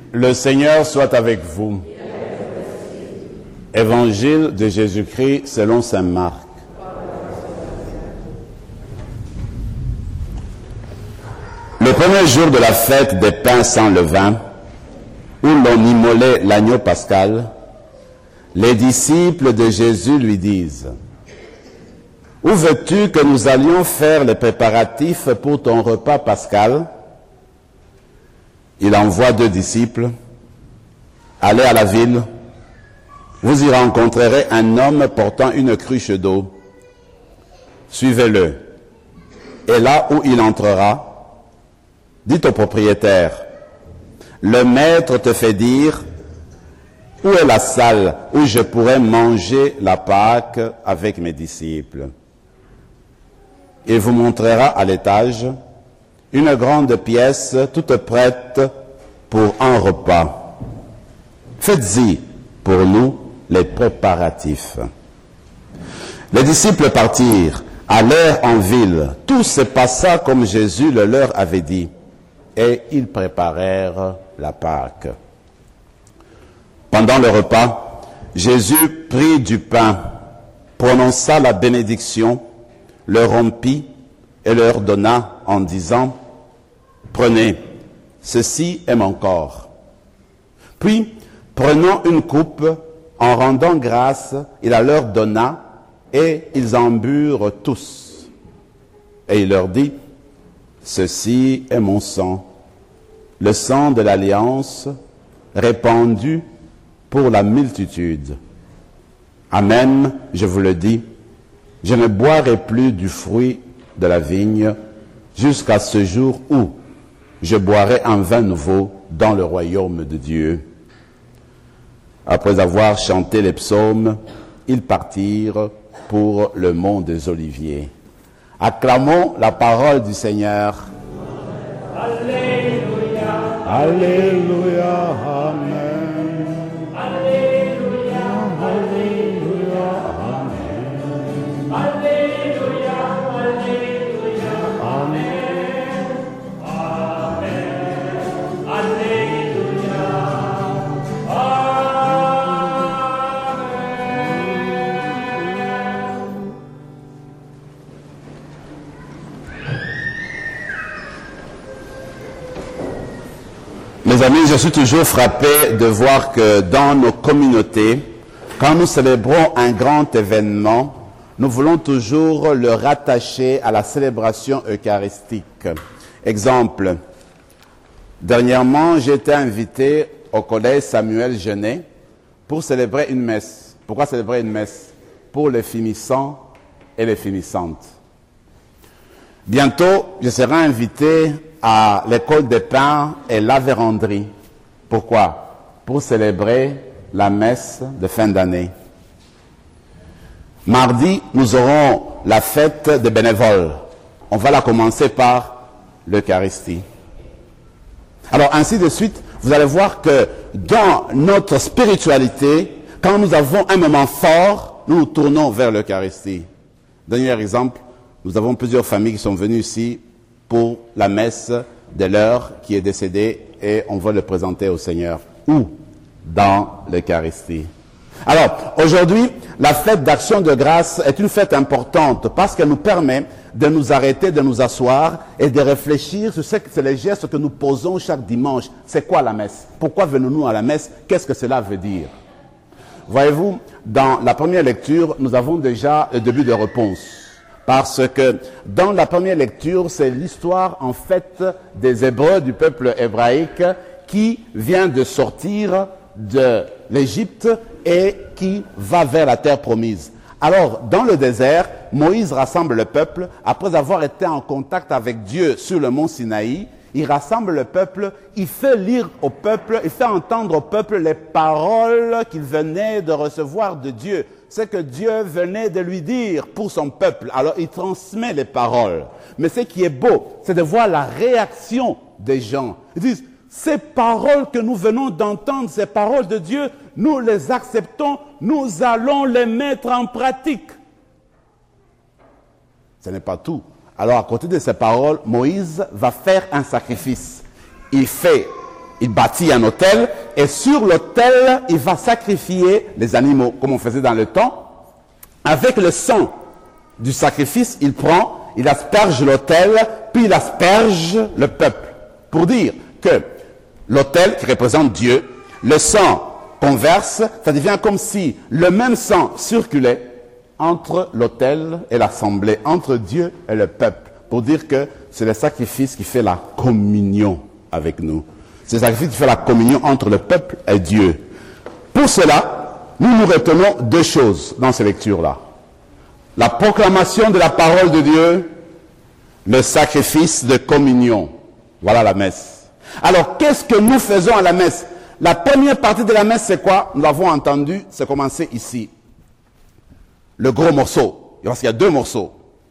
Le Seigneur soit avec vous. Évangile de Jésus-Christ selon saint Marc. Le premier jour de la fête des pains sans levain, où l'on immolait l'agneau pascal, les disciples de Jésus lui disent: « Où veux-tu que nous allions faire les préparatifs pour ton repas pascal ?» Il envoie 2 disciples. « Allez à la ville, vous y rencontrerez un homme portant une cruche d'eau. Suivez-le. Et là où il entrera, dites au propriétaire: le maître te fait dire, où est la salle où je pourrais manger la Pâque avec mes disciples? Il vous montrera à l'étage une grande pièce toute prête pour un repas. Faites-y pour nous les préparatifs. Les disciples partirent, allèrent en ville. Tout se passa comme Jésus le leur avait dit, et ils préparèrent la Pâque. Pendant le repas, Jésus prit du pain, prononça la bénédiction, le rompit et leur donna en disant: « Prenez, ceci est mon corps. » Puis, prenant une coupe, en rendant grâce, il la leur donna, et ils en burent tous. Et il leur dit: « Ceci est mon sang, le sang de l'alliance, répandu pour la multitude. Amen, je vous le dis, je ne boirai plus du fruit de la vigne jusqu'à ce jour où je boirai un vin nouveau dans le royaume de Dieu. » Après avoir chanté les psaumes, ils partirent pour le mont des Oliviers. Acclamons la parole du Seigneur. Alléluia. Alléluia. Amen. Alléluia. Alléluia. Amen. Alléluia. Alléluia. Amen. Amen. Alléluia. Mes amis, je suis toujours frappé de voir que dans nos communautés, quand nous célébrons un grand événement, nous voulons toujours le rattacher à la célébration eucharistique. Exemple, dernièrement, j'ai été invité au collège Samuel Genet pour célébrer une messe. Pourquoi célébrer une messe? Pour les finissants et les finissantes. Bientôt, je serai invité à l'école des pains et la véranderie. Pourquoi? Pour célébrer la messe de fin d'année. Mardi, nous aurons la fête des bénévoles. On va la commencer par l'Eucharistie. Alors, ainsi de suite, vous allez voir que dans notre spiritualité, quand nous avons un moment fort, nous nous tournons vers l'Eucharistie. Dernier exemple, nous avons plusieurs familles qui sont venues ici pour la messe de leur qui est décédé et on va le présenter au Seigneur. Où? Dans l'Eucharistie. Alors, aujourd'hui, la fête d'action de grâce est une fête importante parce qu'elle nous permet de nous arrêter, de nous asseoir et de réfléchir sur ce que c'est les gestes que nous posons chaque dimanche. C'est quoi la messe? Pourquoi venons-nous à la messe? Qu'est-ce que cela veut dire? Voyez-vous, dans la première lecture, nous avons déjà le début de réponse. Parce que dans la première lecture, c'est l'histoire en fait des Hébreux, du peuple hébraïque qui vient de sortir de l'Égypte et qui va vers la terre promise. Alors, dans le désert, Moïse rassemble le peuple. Après avoir été en contact avec Dieu sur le mont Sinaï, il rassemble le peuple, il fait lire au peuple, il fait entendre au peuple les paroles qu'il venait de recevoir de Dieu. Ce que Dieu venait de lui dire pour son peuple. Alors, il transmet les paroles. Mais ce qui est beau, c'est de voir la réaction des gens. Ils disent, ces paroles que nous venons d'entendre, ces paroles de Dieu, nous les acceptons, nous allons les mettre en pratique. Ce n'est pas tout. Alors, à côté de ces paroles, Moïse va faire un sacrifice. Il fait il bâtit un autel, et sur l'autel, il va sacrifier les animaux, comme on faisait dans le temps. Avec le sang du sacrifice, il asperge l'autel, puis il asperge le peuple. Pour dire que l'autel, qui représente Dieu, le sang qu'on verse, ça devient comme si le même sang circulait entre l'autel et l'assemblée, entre Dieu et le peuple, pour dire que c'est le sacrifice qui fait la communion avec nous. C'est le sacrifice qui fait la communion entre le peuple et Dieu. Pour cela, nous retenons deux choses dans ces lectures-là. La proclamation de la parole de Dieu, le sacrifice de communion. Voilà la messe. Alors, qu'est-ce que nous faisons à la messe? La première partie de la messe, c'est quoi? Nous l'avons entendu, c'est commencé ici. Le gros morceau. Parce qu'il y a deux morceaux.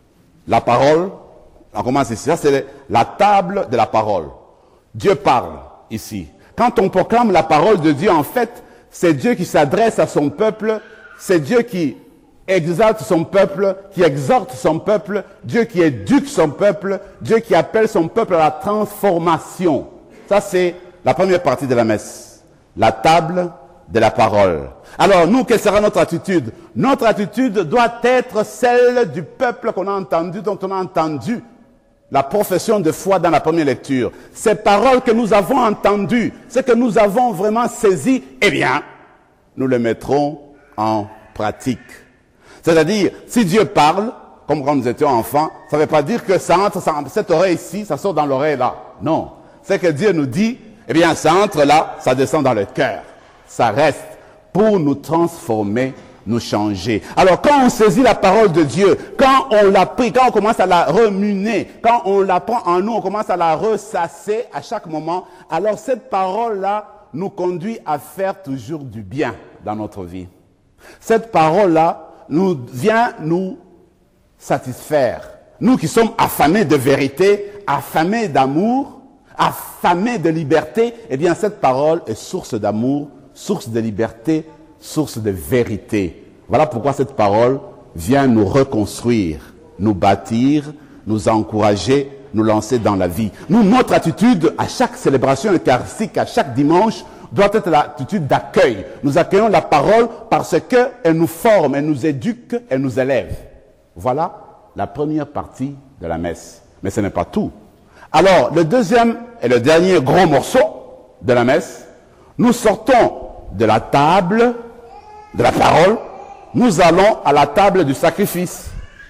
La parole, on commence ici. Ça, c'est la table de la parole. Dieu parle ici. Quand on proclame la parole de Dieu, en fait, c'est Dieu qui s'adresse à son peuple. C'est Dieu qui exalte son peuple, qui exhorte son peuple. Dieu qui éduque son peuple. Dieu qui appelle son peuple à la transformation. Ça, c'est la première partie de la messe. La table de la parole. Alors, nous, quelle sera notre attitude? Notre attitude doit être celle du peuple qu'on a entendu, dont on a entendu la profession de foi dans la première lecture. Ces paroles que nous avons entendues, ce que nous avons vraiment saisi, eh bien, nous les mettrons en pratique. C'est-à-dire, si Dieu parle, comme quand nous étions enfants, ça ne veut pas dire que ça entre, cette oreille ici, ça sort dans l'oreille là. Non. C'est que Dieu nous dit, eh bien, ça entre là, ça descend dans le cœur. Ça reste pour nous transformer, nous changer. Alors, quand on saisit la parole de Dieu, quand on l'a pris, quand on commence à la remuner, quand on la prend en nous, on commence à la ressasser à chaque moment, alors cette parole-là nous conduit à faire toujours du bien dans notre vie. Cette parole-là vient nous satisfaire. Nous qui sommes affamés de vérité, affamés d'amour, affamés de liberté, eh bien cette parole est source d'amour, source de liberté, source de vérité. Voilà pourquoi cette parole vient nous reconstruire, nous bâtir, nous encourager, nous lancer dans la vie. Nous, notre attitude à chaque célébration eucharistique, à chaque dimanche, doit être l'attitude d'accueil. Nous accueillons la parole parce qu'elle nous forme, elle nous éduque, elle nous élève. Voilà la première partie de la messe. Mais ce n'est pas tout. Alors, le deuxième et le dernier gros morceau de la messe, nous sortons de la table de la parole, nous allons à la table du sacrifice.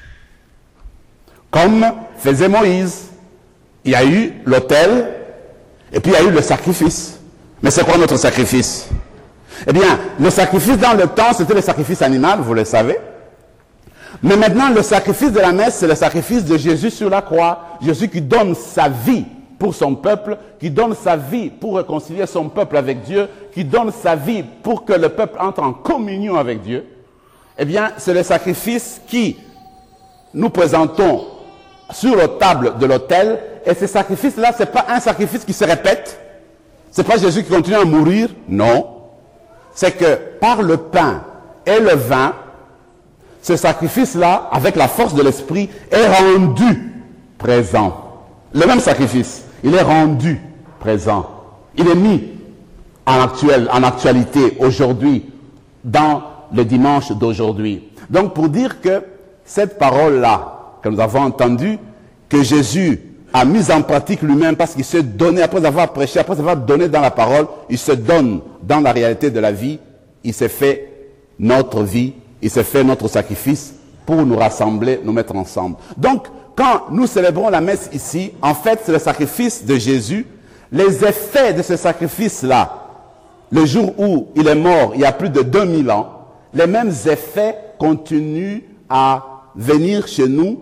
Comme faisait Moïse, il y a eu l'autel et puis il y a eu le sacrifice. Mais c'est quoi notre sacrifice? Eh bien, le sacrifice dans le temps, c'était le sacrifice animal, vous le savez. Mais maintenant, le sacrifice de la messe, c'est le sacrifice de Jésus sur la croix. Jésus qui donne sa vie pour son peuple, qui donne sa vie pour réconcilier son peuple avec Dieu, qui donne sa vie pour que le peuple entre en communion avec Dieu. Eh bien, c'est le sacrifice qui nous présentons sur la table de l'autel. Et ce sacrifice-là, ce n'est pas un sacrifice qui se répète. Ce n'est pas Jésus qui continue à mourir. Non. C'est que par le pain et le vin, ce sacrifice-là, avec la force de l'esprit, est rendu présent. Le même sacrifice, il est rendu présent. Il est mis en actualité aujourd'hui, dans le dimanche d'aujourd'hui. Donc pour dire que cette parole-là, que nous avons entendue, que Jésus a mise en pratique lui-même parce qu'il s'est donné, après avoir prêché, après avoir donné dans la parole, il se donne dans la réalité de la vie, il s'est fait notre vie, il s'est fait notre sacrifice pour nous rassembler, nous mettre ensemble. Donc, quand nous célébrons la messe ici, en fait, c'est le sacrifice de Jésus. Les effets de ce sacrifice-là, le jour où il est mort, il y a plus de 2000 ans, les mêmes effets continuent à venir chez nous,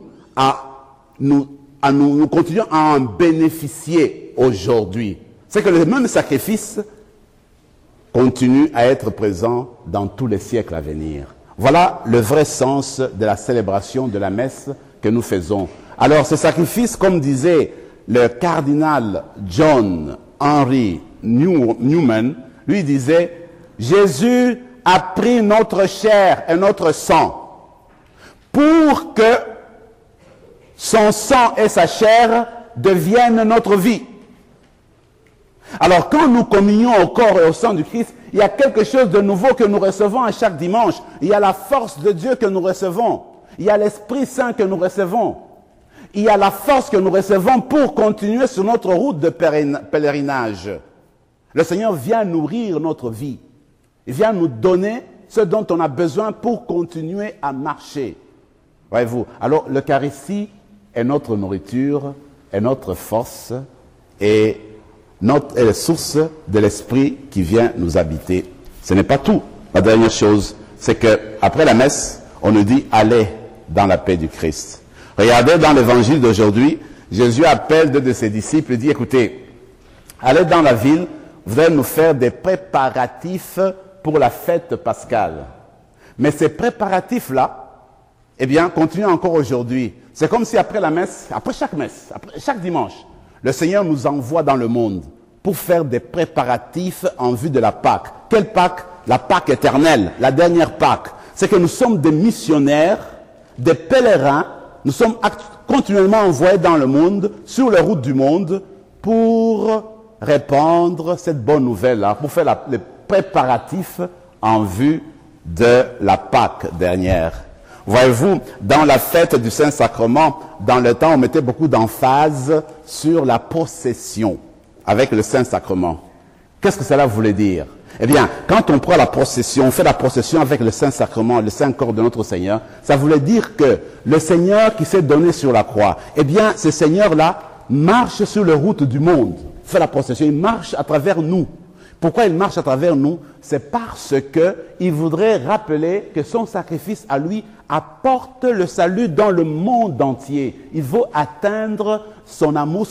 nous continuons à en bénéficier aujourd'hui. C'est que le même sacrifice continue à être présent dans tous les siècles à venir. Voilà le vrai sens de la célébration de la messe que nous faisons. Alors ce sacrifice, comme disait le cardinal John Henry Newman, lui disait, Jésus a pris notre chair et notre sang pour que son sang et sa chair deviennent notre vie. Alors quand nous communions au corps et au sang du Christ, il y a quelque chose de nouveau que nous recevons à chaque dimanche. Il y a la force de Dieu que nous recevons. Il y a l'Esprit Saint que nous recevons. Il y a la force que nous recevons pour continuer sur notre route de pèlerinage. Le Seigneur vient nourrir notre vie. Il vient nous donner ce dont on a besoin pour continuer à marcher. Voyez-vous, alors l'Eucharistie est notre nourriture, est notre force et est la source de l'Esprit qui vient nous habiter. Ce n'est pas tout. La dernière chose, c'est que après la messe, on nous dit « Allez dans la paix du Christ ». Regardez dans l'évangile d'aujourd'hui, Jésus appelle deux de ses disciples et dit « Écoutez, allez dans la ville, vous allez nous faire des préparatifs pour la fête pascale. » Mais ces préparatifs-là, eh bien, continuent encore aujourd'hui. C'est comme si après la messe, après chaque dimanche, le Seigneur nous envoie dans le monde pour faire des préparatifs en vue de la Pâque. Quelle Pâque? La Pâque éternelle, la dernière Pâque. C'est que nous sommes des missionnaires, des pèlerins. Nous sommes continuellement envoyés dans le monde, sur les routes du monde, pour répandre cette bonne nouvelle-là, pour faire les préparatifs en vue de la Pâque dernière. Voyez-vous, dans la fête du Saint-Sacrement, dans le temps, on mettait beaucoup d'emphase sur la procession avec le Saint-Sacrement. Qu'est-ce que cela voulait dire? Eh bien, quand on prend la procession, on fait la procession avec le Saint-Sacrement, le Saint-Corps de notre Seigneur, ça voulait dire que le Seigneur qui s'est donné sur la croix, eh bien, ce Seigneur-là marche sur les routes du monde, fait la procession, il marche à travers nous. Pourquoi il marche à travers nous? C'est parce qu'il voudrait rappeler que son sacrifice à lui apporte le salut dans le monde entier. Il veut atteindre son amour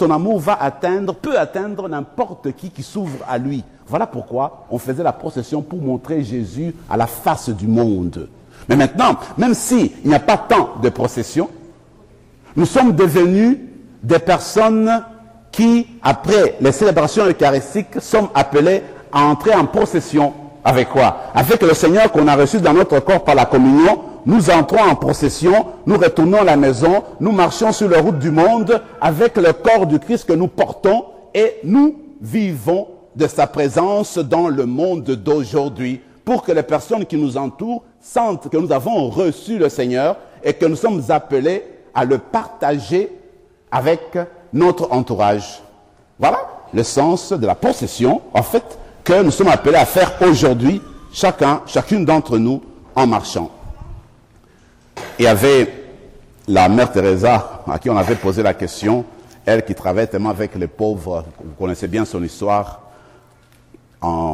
peut atteindre n'importe qui s'ouvre à lui. Voilà pourquoi on faisait la procession pour montrer Jésus à la face du monde. Mais maintenant, même s'il n'y a pas tant de processions, nous sommes devenus des personnes qui, après les célébrations eucharistiques, sommes appelés à entrer en procession. Avec quoi? Avec le Seigneur qu'on a reçu dans notre corps par la communion. Nous entrons en procession, nous retournons à la maison, nous marchons sur la route du monde avec le corps du Christ que nous portons et nous vivons de sa présence dans le monde d'aujourd'hui pour que les personnes qui nous entourent sentent que nous avons reçu le Seigneur et que nous sommes appelés à le partager avec notre entourage. Voilà le sens de la procession, en fait, que nous sommes appelés à faire aujourd'hui, chacune d'entre nous, en marchant. Il y avait la mère Teresa, à qui on avait posé la question, elle qui travaille tellement avec les pauvres, vous connaissez bien son histoire, dans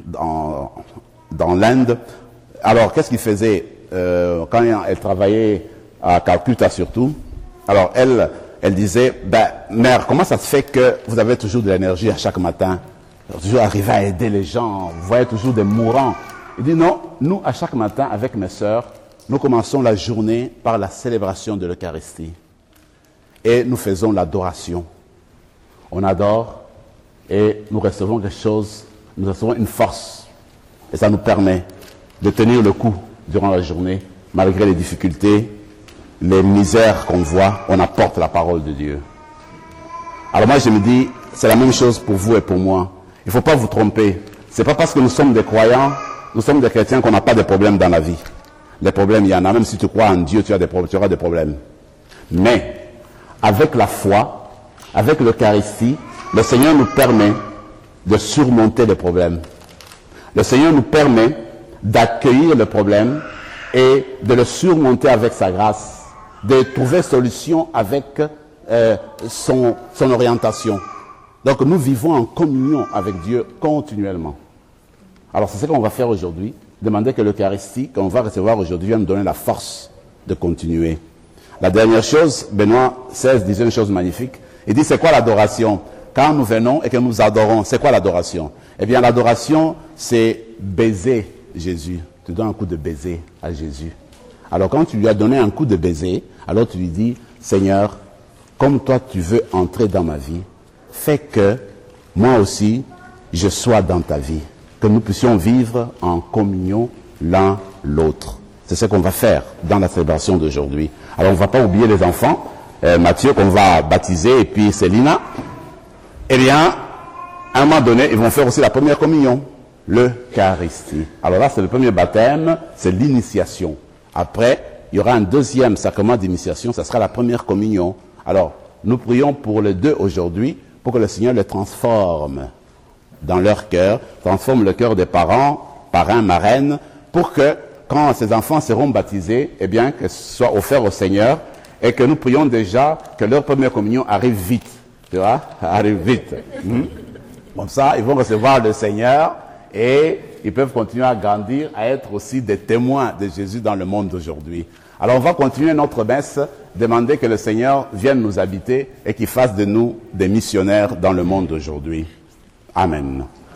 l'Inde. Alors, qu'est-ce qu'il faisait quand elle travaillait à Calcutta surtout? Alors, elle disait, mère, comment ça se fait que vous avez toujours de l'énergie à chaque matin? Toujours arriver à aider les gens, vous voyez toujours des mourants. Il dit non, nous, à chaque matin, avec mes sœurs, nous commençons la journée par la célébration de l'Eucharistie. Et nous faisons l'adoration. On adore et nous recevons quelque chose, nous recevons une force. Et ça nous permet de tenir le coup durant la journée, malgré les difficultés, les misères qu'on voit, on apporte la parole de Dieu. Alors moi je me dis, c'est la même chose pour vous et pour moi. Il ne faut pas vous tromper. Ce n'est pas parce que nous sommes des croyants, nous sommes des chrétiens qu'on n'a pas de problèmes dans la vie. Les problèmes, il y en a. Même si tu crois en Dieu, tu auras des problèmes. Mais, avec la foi, avec l'Eucharistie, le Seigneur nous permet de surmonter les problèmes. Le Seigneur nous permet d'accueillir le problème et de le surmonter avec sa grâce, de trouver solution avec son orientation. Donc nous vivons en communion avec Dieu continuellement. Alors c'est ce qu'on va faire aujourd'hui, demander que l'Eucharistie qu'on va recevoir aujourd'hui vienne nous donner la force de continuer. La dernière chose, Benoît XVI disait une chose magnifique, il dit c'est quoi l'adoration? Quand nous venons et que nous adorons, c'est quoi l'adoration? Eh bien l'adoration c'est baiser Jésus. Tu donnes un coup de baiser à Jésus. Alors quand tu lui as donné un coup de baiser, alors tu lui dis, Seigneur, comme toi tu veux entrer dans ma vie, fais que moi aussi je sois dans ta vie. Que nous puissions vivre en communion l'un l'autre. C'est ce qu'on va faire dans la célébration d'aujourd'hui. Alors on ne va pas oublier les enfants, Mathieu qu'on va baptiser et puis Célina. Eh bien, à un moment donné, ils vont faire aussi la première communion, l'Eucharistie. Alors là, c'est le premier baptême, c'est l'initiation. Après, il y aura un deuxième sacrement d'initiation, ça sera la première communion. Alors, nous prions pour les deux aujourd'hui, pour que le Seigneur les transforme dans leur cœur, transforme le cœur des parents, parrains, marraines, pour que, quand ces enfants seront baptisés, eh bien, que ce soit offert au Seigneur, et que nous prions déjà que leur première communion arrive vite. Tu vois? Arrive vite. Comme ça, ils vont recevoir le Seigneur, et ils peuvent continuer à grandir, à être aussi des témoins de Jésus dans le monde d'aujourd'hui. Alors on va continuer notre messe, demander que le Seigneur vienne nous habiter et qu'il fasse de nous des missionnaires dans le monde d'aujourd'hui. Amen.